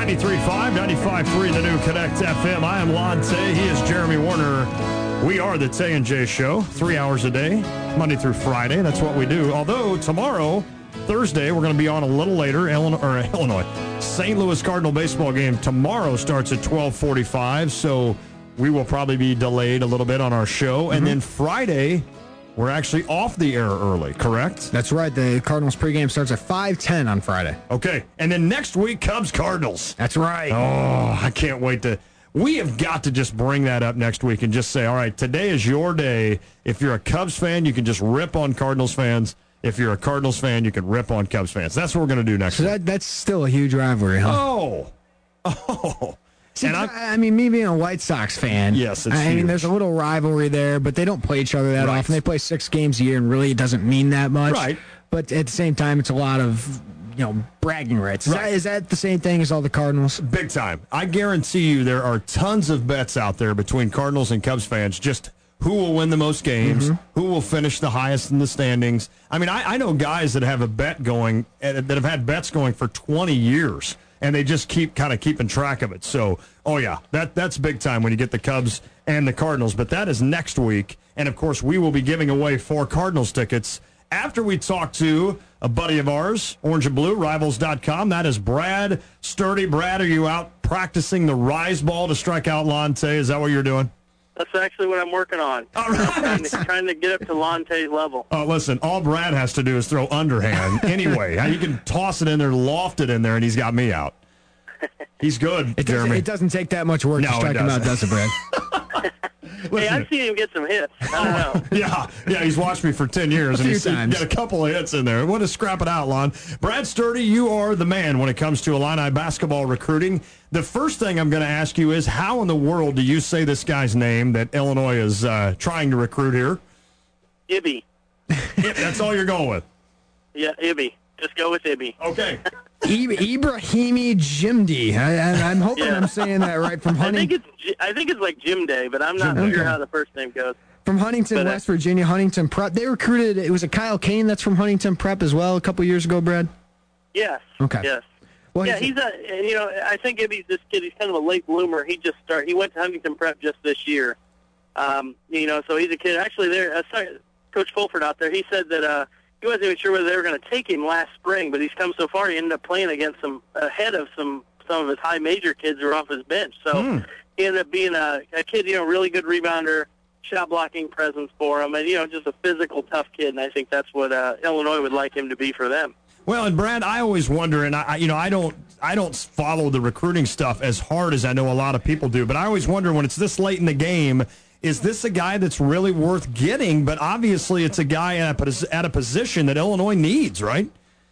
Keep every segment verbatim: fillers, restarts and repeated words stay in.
ninety-three point five, ninety-five point three, the new Connect F M. I am Lon Tay. He is Jeremy Warner. We are the Tay and Jay Show, three hours a day, Monday through Friday. That's what we do. Although tomorrow, Thursday, we're going to be on a little later. Illinois, or Illinois, Saint Louis Cardinal baseball game tomorrow starts at twelve forty-five, so we will probably be delayed a little bit on our show. Mm-hmm. And then Friday, we're actually off the air early, correct? That's right. The Cardinals pregame starts at five ten on Friday. Okay. And then next week, Cubs-Cardinals. That's right. Oh, I can't wait to... We have got to just bring that up next week and just say, all right, today is your day. If you're a Cubs fan, you can just rip on Cardinals fans. If you're a Cardinals fan, you can rip on Cubs fans. That's what we're going to do next so week. That, that's still a huge rivalry, huh? Oh. Oh. See, and I mean, me being a White Sox fan, yes, it's I huge. mean, there's a little rivalry there, but they don't play each other that right. often. They play six games a year, and really it doesn't mean that much. Right. But at the same time, it's a lot of, you know, bragging rights. Is, right. that, is that the same thing as all the Cardinals? Big time. I guarantee you there are tons of bets out there between Cardinals and Cubs fans, just who will win the most games, mm-hmm. who will finish the highest in the standings. I mean, I, I know guys that have a bet going, that have had bets going for twenty years. And they just keep kind of keeping track of it. So, oh, yeah, that that's big time when you get the Cubs and the Cardinals. But that is next week. And, of course, we will be giving away four Cardinals tickets after we talk to a buddy of ours, Orange and Blue, Rivals dot com. That is Brad Sturdy. Brad, are you out practicing the rise ball to strike out Lonte? Is that what you're doing? That's actually what I'm working on. All right. I'm trying to, trying to get up to Lonte's level. Oh, listen, all Brad has to do is throw underhand. Anyway, he can toss it in there, loft it in there, and he's got me out. He's good, it Jeremy. It doesn't take that much work no, to strike him out, does it, Brad? Hey, I've seen him get some hits. I don't know. yeah, yeah, he's watched me for ten years, a and few he's times. got a couple of hits in there. Want to scrap it out, Lon. Brad Sturdy, you are the man when it comes to Illini basketball recruiting. The first thing I'm going to ask you is, how in the world do you say this guy's name that Illinois is uh, trying to recruit here? Ibby. That's all you're going with? Yeah, Ibby. Just go with Ibby. Okay. Ibrahimi Jimdi. I, I, I'm hoping Yeah. I'm saying that right. From I think Huntington, it's I think it's like Jim Day, but I'm not Jim- sure okay. how the first name goes. from Huntington, But, uh, West Virginia, Huntington Prep. They recruited. It was a Kyle Kane that's from Huntington Prep as well a couple years ago, Brad. Yes. Okay. Yes. Well, Yeah, he's a. and, You know, I think Ibby's this kid. He's kind of a late bloomer. He just start. He went to Huntington Prep just this year. Um, you know, so he's a kid. Actually, there. Uh, sorry, Coach Fulford out there. He said that uh, he wasn't even sure whether they were going to take him last spring, but he's come so far. He ended up playing against some ahead of some some of his high major kids who were off his bench. So Mm. he ended up being a, a kid. You know, really good rebounder, shot blocking presence for him, and you know, just a physical, tough kid. And I think that's what uh, Illinois would like him to be for them. Well, and Brad, I always wonder, and I, you know, I don't, I don't follow the recruiting stuff as hard as I know a lot of people do, but I always wonder when it's this late in the game, is this a guy that's really worth getting? But obviously, it's a guy at a, pos- at a position that Illinois needs, right?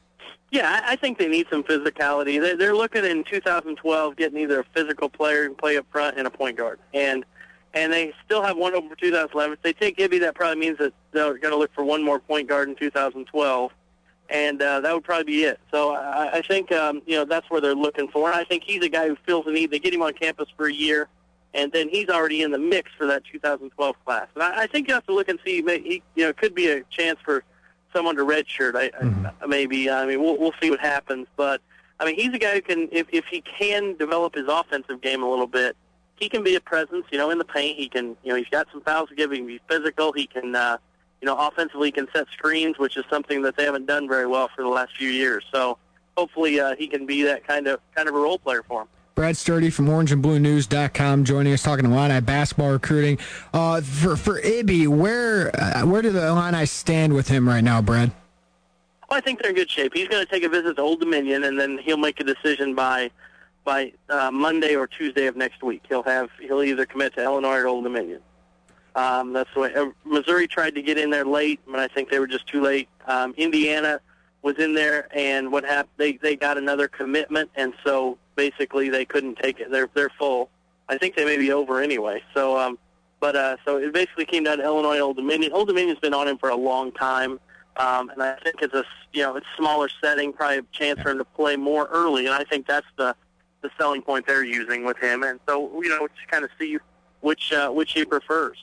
Yeah, I I think they need some physicality. They're, they're looking in two thousand twelve getting either a physical player who can play up front and a point guard, and and they still have one over two thousand eleven. If they take Ibby, that probably means that they're going to look for one more point guard in two thousand twelve. And uh, that would probably be it. So I, I think um, you know that's where they're looking for. And I think he's a guy who feels the need. They get him on campus for a year, and then he's already in the mix for that two thousand twelve class. And I, I think you have to look and see. He, you know, it could be a chance for someone to redshirt. I, mm-hmm. I maybe. I mean, we'll we'll see what happens. But I mean, he's a guy who can, if if he can develop his offensive game a little bit, he can be a presence. You know, in the paint, he can. You know, he's got some fouls to give. He can be physical. He can. Uh, You know, offensively, he can set screens, which is something that they haven't done very well for the last few years. So hopefully uh, he can be that kind of kind of a role player for him. Brad Sturdy from Orange and Blue News dot com joining us, talking Illini basketball recruiting. Uh, for for Ibby, where uh, where do the Illini stand with him right now, Brad? Well, I think they're in good shape. He's going to take a visit to Old Dominion, and then he'll make a decision by by uh, Monday or Tuesday of next week. He'll have he'll either commit to Illinois or Old Dominion. Um, that's the way. Uh, Missouri tried to get in there late, but I think they were just too late. Um, Indiana was in there, and what happened? They they got another commitment, and so basically they couldn't take it. They're they're full. I think they may be over anyway. So, um, but uh, so it basically came down to Illinois and Old Dominion. Old Dominion's been on him for a long time, um, and I think it's a you know it's smaller setting, probably a chance for him to play more early, and I think that's the the selling point they're using with him. And so you know, just kind of see which uh, which he prefers.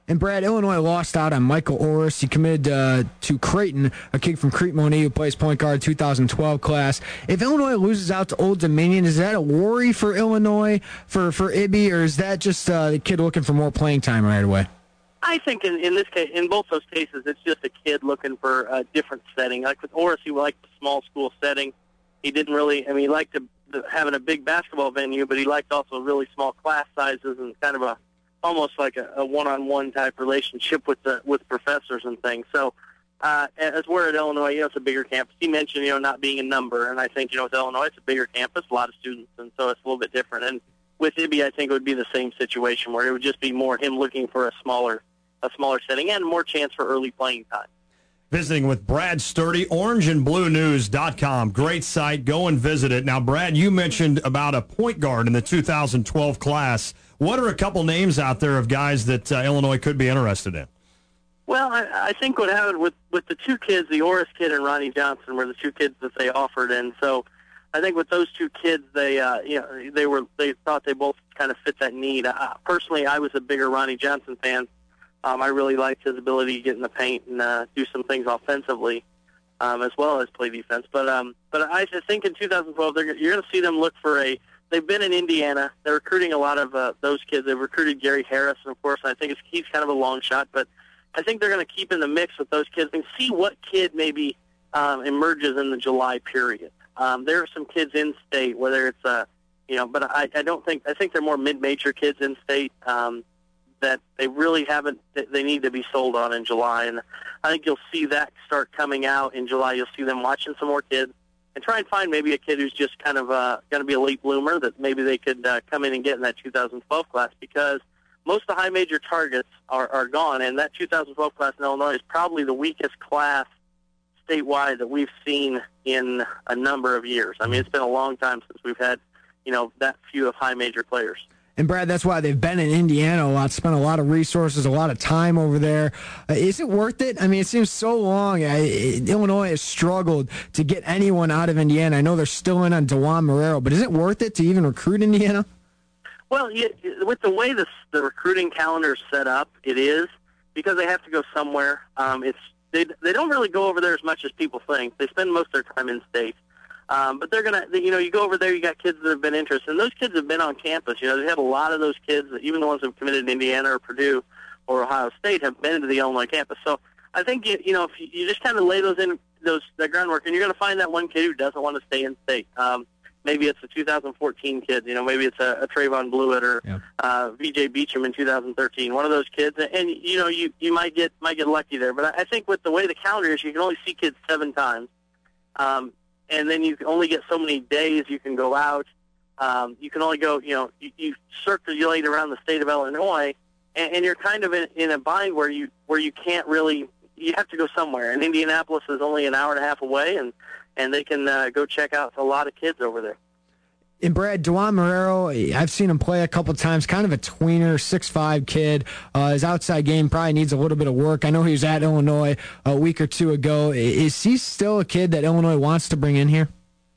And Brad, Illinois lost out on Michael Orris. He committed uh, to Creighton, a kid from Crete-Monee who plays point guard two thousand twelve class. If Illinois loses out to Old Dominion, is that a worry for Illinois, for, for Ibby, or is that just uh, the kid looking for more playing time right away? I think in, in this case, in both those cases, it's just a kid looking for a different setting. Like with Orris, he liked the small school setting. He didn't really, I mean, he liked to, the, having a big basketball venue, but he liked also really small class sizes and kind of a almost like a, a one-on-one type relationship with the with professors and things. So uh, as we're at Illinois, you know, it's a bigger campus. He mentioned, you know, not being a number, and I think, you know, with Illinois, it's a bigger campus, a lot of students, and so it's a little bit different. And with Ibby, I think it would be the same situation where it would just be more him looking for a smaller a smaller setting and more chance for early playing time. Visiting with Brad Sturdy, orange and blue news dot com. Great site. Go and visit it. Now, Brad, you mentioned about a point guard in the two thousand twelve class. What are a couple names out there of guys that uh, Illinois could be interested in? Well, I, I think what happened with, with the two kids, the Orris kid and Ronnie Johnson, were the two kids that they offered. And so I think with those two kids, they uh, you know they were they thought they both kind of fit that need. Uh, personally, I was a bigger Ronnie Johnson fan. Um, I really liked his ability to get in the paint and uh, do some things offensively, um, as well as play defense. But um, but I think in two thousand twelve, they're, you're going to see them look for a. They've been in Indiana. They're recruiting a lot of uh, those kids. They've recruited Gary Harris, and of course, I think it's, he's kind of a long shot. But I think they're going to keep in the mix with those kids and see what kid maybe um, emerges in the July period. Um, there are some kids in state, whether it's uh, you know, but I, I don't think I think they're more mid-major kids in state. Um, that they really haven't, they need to be sold on in July. And I think you'll see that start coming out in July. You'll see them watching some more kids and try and find maybe a kid who's just kind of uh, going to be a late bloomer that maybe they could uh, come in and get in that two thousand twelve class, because most of the high major targets are, are gone. And that two thousand twelve class in Illinois is probably the weakest class statewide that we've seen in a number of years. I mean, it's been a long time since we've had, you know, that few of high major players. And, Brad, that's why they've been in Indiana a lot, spent a lot of resources, a lot of time over there. Uh, is it worth it? I mean, it seems so long. I, it, Illinois has struggled to get anyone out of Indiana. I know they're still in on DeJuan Marrero, but is it worth it to even recruit Indiana? Well, you, with the way this, the recruiting calendar is set up, it is, because they have to go somewhere. Um, it's they, they don't really go over there as much as people think. They spend most of their time in state. Um, but they're going to, you know, you go over there, you got kids that have been interested, and those kids have been on campus. You know, they have a lot of those kids, even the ones that have committed to Indiana or Purdue or Ohio State, have been to the Illinois campus. So I think, you, you know, if you, you just kind of lay those in, those that groundwork, and you're going to find that one kid who doesn't want to stay in state. Um, maybe it's a two thousand fourteen kid, you know, maybe it's a, a Trayvon Blewett or yeah. uh, V J Beecham in two thousand thirteen, one of those kids. And, you know, you, you might get might get lucky there. But I think with the way the calendar is, you can only see kids seven times. Um, and then you only get so many days you can go out. Um, you can only go, you know, you, you circulate around the state of Illinois, and, and you're kind of in, in a bind where you where you can't really, you have to go somewhere. And Indianapolis is only an hour and a half away, and, and they can uh, go check out a lot of kids over there. And Brad, DeJuan Marrero, I've seen him play a couple times, kind of a tweener, six five kid. Uh, his outside game probably needs a little bit of work. I know he was at Illinois a week or two ago. Is he still a kid that Illinois wants to bring in here?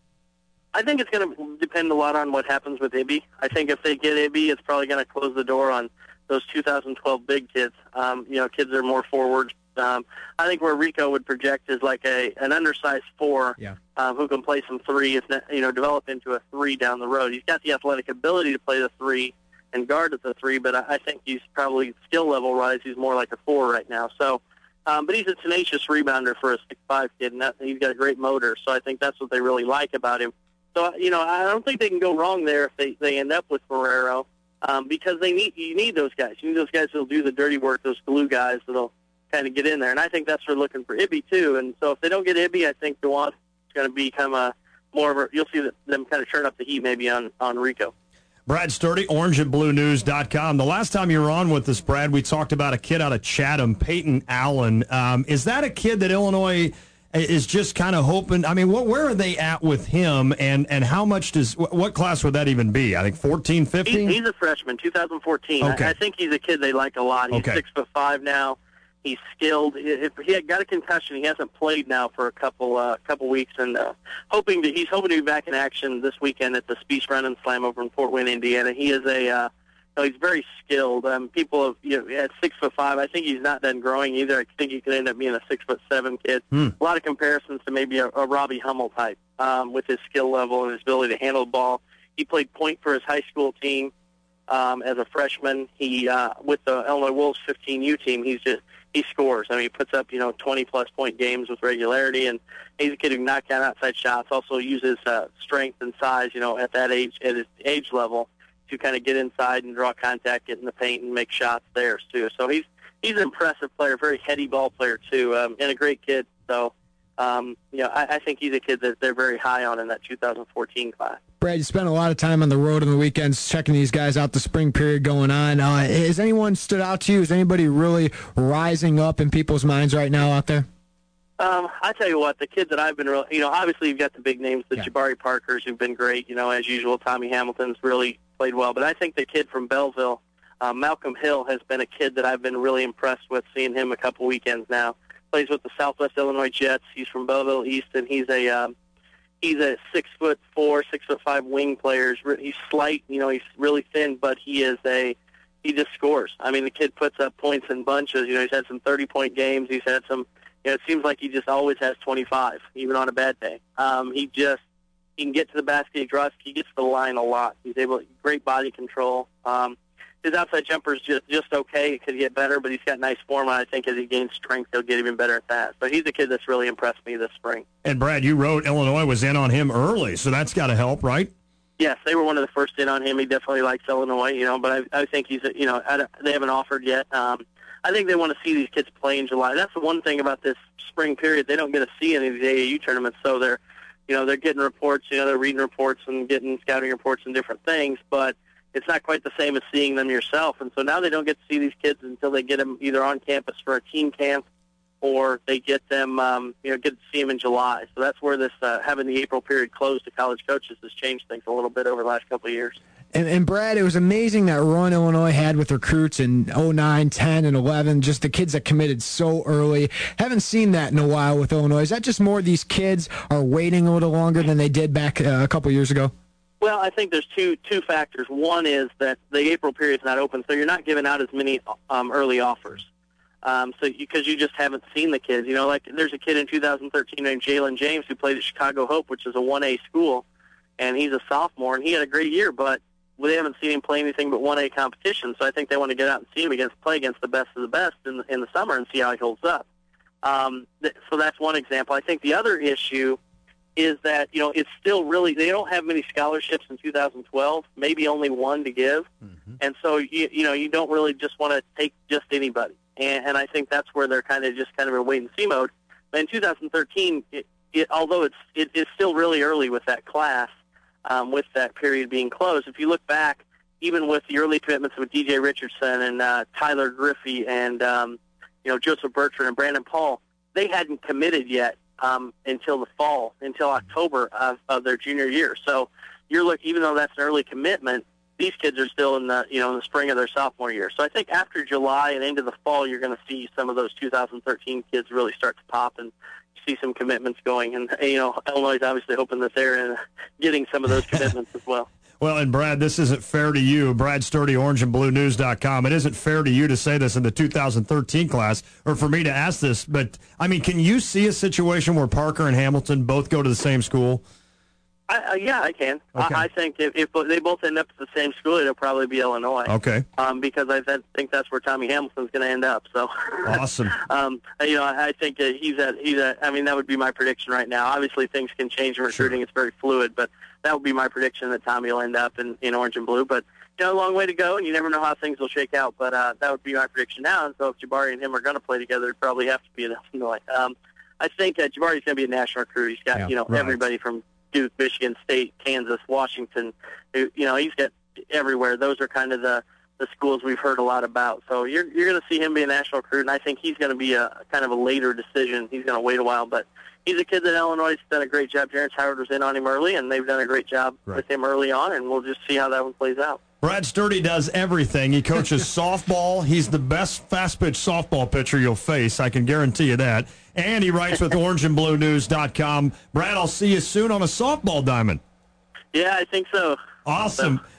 I think it's going to depend a lot on what happens with Ibby. I think if they get Ibby, it's probably going to close the door on those two thousand twelve big kids. Um, you know, kids that are more forwards. Um, I think where Rico would project is like a an undersized four yeah. um, who can play some three, if not, you know, develop into a three down the road. He's got the athletic ability to play the three and guard at the three, but I, I think he's probably skill level wise, he's more like a four right now. So, um, but he's a tenacious rebounder for a six five kid, and that, he's got a great motor. So I think that's what they really like about him. So you know, I don't think they can go wrong there if they they end up with Marrero, um, because they need you need those guys. You need those guys that'll do the dirty work, those glue guys that'll kind of get in there, and I think that's what we're looking for Ibby too. And so if they don't get Ibby, I think DeJuan's going to become a more of a, you'll see them kind of turn up the heat maybe on, on Rico. Brad Sturdy, orange and blue news dot com. The last time you were on with us, Brad, we talked about a kid out of Chatham, Peyton Allen. Um, is that a kid that Illinois is just kind of hoping? I mean, what, where are they at with him, and, and how much does, what class would that even be? I think fourteen, fifteen? He's, he's a freshman, two thousand fourteen. Okay. I, I think he's a kid they like a lot. He's okay. six foot five now. He's skilled. If he had got a concussion, he hasn't played now for a couple uh, couple weeks, and uh, hoping to, he's hoping to be back in action this weekend at the Speech Run and Slam over in Fort Wayne, Indiana. He is a uh, know, he's very skilled. Um, people have, you know, at six foot five, I think he's not done growing either. I think he could end up being a six foot seven kid. Hmm. A lot of comparisons to maybe a, a Robbie Hummel type um, with his skill level and his ability to handle the ball. He played point for his high school team um, as a freshman. He uh, with the Illinois Wolves fifteen U team, he's just he scores. I mean, he puts up, you know, twenty plus point games with regularity, and he's a kid who can knock down outside shots. Also uses uh, strength and size, you know, at that age, at his age level, to kind of get inside and draw contact, get in the paint, and make shots there too. So he's he's an impressive player, very heady ball player too, um, and a great kid. So, um, you know, I, I think he's a kid that they're very high on in that two thousand fourteen class. Brad, you spent a lot of time on the road on the weekends checking these guys out, the spring period going on. Uh, has anyone stood out to you? Is anybody really rising up in people's minds right now out there? Um, I tell you what, the kid that I've been really, you know, obviously you've got the big names, the Yeah. Jabari Parkers who've been great, you know, as usual. Tommy Hamilton's really played well. But I think the kid from Belleville, uh, Malcolm Hill, has been a kid that I've been really impressed with, seeing him a couple weekends now. Plays with the Southwest Illinois Jets. He's from Belleville East, and he's a um, he's a six foot four, six foot five wing player. He's slight, you know, he's really thin, but he is a he just scores. I mean, the kid puts up points in bunches. You know, he's had some thirty point games. He's had some. You know, it seems like he just always has twenty-five, even on a bad day. Um, he just he can get to the basket. He draws. He gets to the line a lot. He's able great body control. Um, his outside jumper is just just okay. It could get better, but he's got nice form. And I think as he gains strength, he'll get even better at that. So he's a kid that's really impressed me this spring. And Brad, you wrote Illinois was in on him early, so that's got to help, right? Yes, they were one of the first in on him. He definitely likes Illinois, you know. But I, I think he's, a, you know, I don't, they haven't offered yet. Um, I think they want to see these kids play in July. That's the one thing about this spring period. They don't get to see any of these A A U tournaments, so they're, you know, they're getting reports, you know, they're reading reports and getting scouting reports and different things, but it's not quite the same as seeing them yourself. And so now they don't get to see these kids until they get them either on campus for a team camp or they get them, um, you know, get to see them in July. So that's where this uh, having the April period closed to college coaches has changed things a little bit over the last couple of years. And, and Brad, it was amazing that run Illinois had with recruits in oh nine, ten, and eleven, just the kids that committed so early. Haven't seen that in a while with Illinois. Is that just more these kids are waiting a little longer than they did back uh, a couple years ago? Well, I think there's two two factors. One is that the April period's not open, so you're not giving out as many um, early offers. Um, so because you, you just haven't seen the kids. You know, like there's a kid in two thousand thirteen named Jalen James who played at Chicago Hope, which is a one A school, and he's a sophomore, and he had a great year, but they haven't seen him play anything but one A competition. So I think they want to get out and see him against play against the best of the best in, in the summer and see how he holds up. Um, th- so that's one example. I think the other issue is that, you know, it's still really, they don't have many scholarships in two thousand twelve, maybe only one to give. Mm-hmm. And so, you, you know, you don't really just want to take just anybody. And, and I think that's where they're kind of just kind of in wait-and-see mode. But in two thousand thirteen, it, it, although it's it, it's still really early with that class, um, with that period being closed, if you look back, even with the early commitments with D J Richardson and uh, Tyler Griffey and, um, you know, Joseph Bertrand and Brandon Paul, they hadn't committed yet. Um, until the fall, until October of, of their junior year. So you're look, even though that's an early commitment, these kids are still in the, you know, in the spring of their sophomore year. So I think after July and into the fall, you're going to see some of those two thousand thirteen kids really start to pop and see some commitments going. And, you know, Illinois is obviously hoping that they're uh, getting some of those commitments as well. Well, and Brad, this isn't fair to you. Brad Sturdy, orange and blue news dot com. It isn't fair to you to say this in the two thousand thirteen class or for me to ask this, but, I mean, can you see a situation where Parker and Hamilton both go to the same school? I, uh, yeah, I can. Okay. I, I think if, if they both end up at the same school, it'll probably be Illinois. Okay. Um, because I th- think that's where Tommy Hamilton's going to end up. So. Awesome. um, you know, I think that he's at he's at. I mean, that would be my prediction right now. Obviously, things can change in recruiting; sure. It's very fluid, but that would be my prediction that Tommy will end up in, in orange and blue. But you know, a long way to go, and you never know how things will shake out. But uh, that would be my prediction now. And so, if Jabari and him are going to play together, it'd probably have to be in Illinois. Um, I think uh, Jabari's going to be a national recruit. He's got yeah, you know right. everybody from Duke, Michigan State, Kansas, Washington. You know, he's got everywhere. Those are kind of the, the schools we've heard a lot about. So you're you're going to see him be a national recruit, and I think he's going to be a kind of a later decision. He's going to wait a while, but he's a kid that Illinois has done a great job. Terrence Howard was in on him early, and they've done a great job right. with him early on, and we'll just see how that one plays out. Brad Sturdy does everything. He coaches softball. He's the best fast-pitch softball pitcher you'll face. I can guarantee you that. And he writes with orange and blue news dot com. Brad, I'll see you soon on a softball diamond. Yeah, I think so. Awesome. So.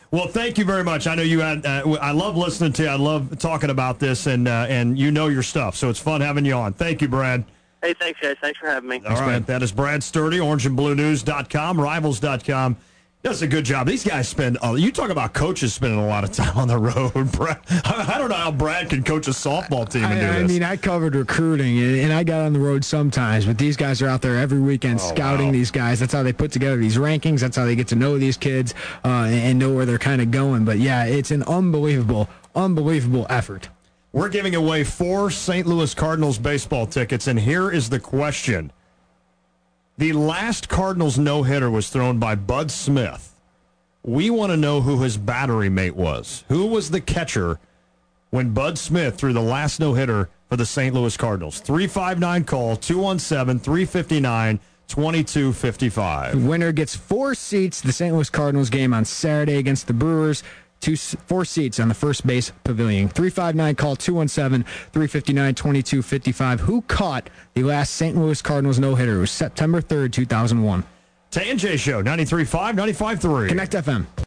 Well, thank you very much. I know you had. Uh, I love listening to you. I love talking about this, and uh, and you know your stuff. So it's fun having you on. Thank you, Brad. Hey, thanks, guys. Thanks for having me. All right, Brad. That is Brad Sturdy, orange and blue news dot com, rivals dot com. Does a good job. These guys spend, uh, you talk about coaches spending a lot of time on the road. Brad, I, I don't know how Brad can coach a softball team and I, do I this. mean, I covered recruiting, and, and I got on the road sometimes, but these guys are out there every weekend Oh, scouting wow. these guys. That's how they put together these rankings. That's how they get to know these kids uh, and, and know where they're kind of going. But, yeah, it's an unbelievable, unbelievable effort. We're giving away four Saint Louis Cardinals baseball tickets, and here is the question. The last Cardinals no-hitter was thrown by Bud Smith. We want to know who his battery mate was. Who was the catcher when Bud Smith threw the last no-hitter for the Saint Louis Cardinals? three five nine call, two one seven, three five nine, two two five five. The winner gets four seats to the Saint Louis Cardinals game on Saturday against the Brewers. Two, four seats on the first base pavilion. three five nine call, two one seven, three five nine, two two five five. Who caught the last Saint Louis Cardinals no-hitter? It was September third, two thousand one. Tay and J Show, ninety-three point five, ninety-five point three. Connect F M.